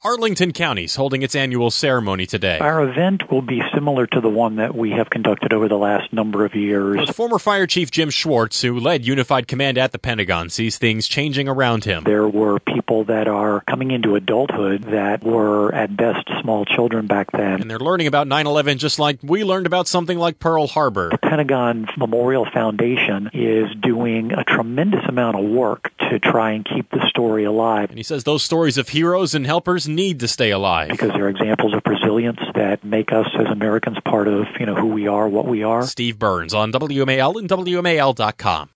Arlington County's holding its annual ceremony today. Our event will be similar to the one that we have conducted over the last number of years. But former Fire Chief Jim Schwartz, who led Unified Command at the Pentagon, sees things changing around him. There were people that are coming into adulthood that were at best small children back then. And they're learning about 9/11 just like we learned about something like Pearl Harbor. The Pentagon Memorial Foundation is doing a tremendous amount of work to try and keep the story alive. And he says those stories of heroes and helpers need to stay alive. Because they're examples of resilience that make us as Americans part of, who we are, what we are. Steve Burns on WMAL and WMAL.com.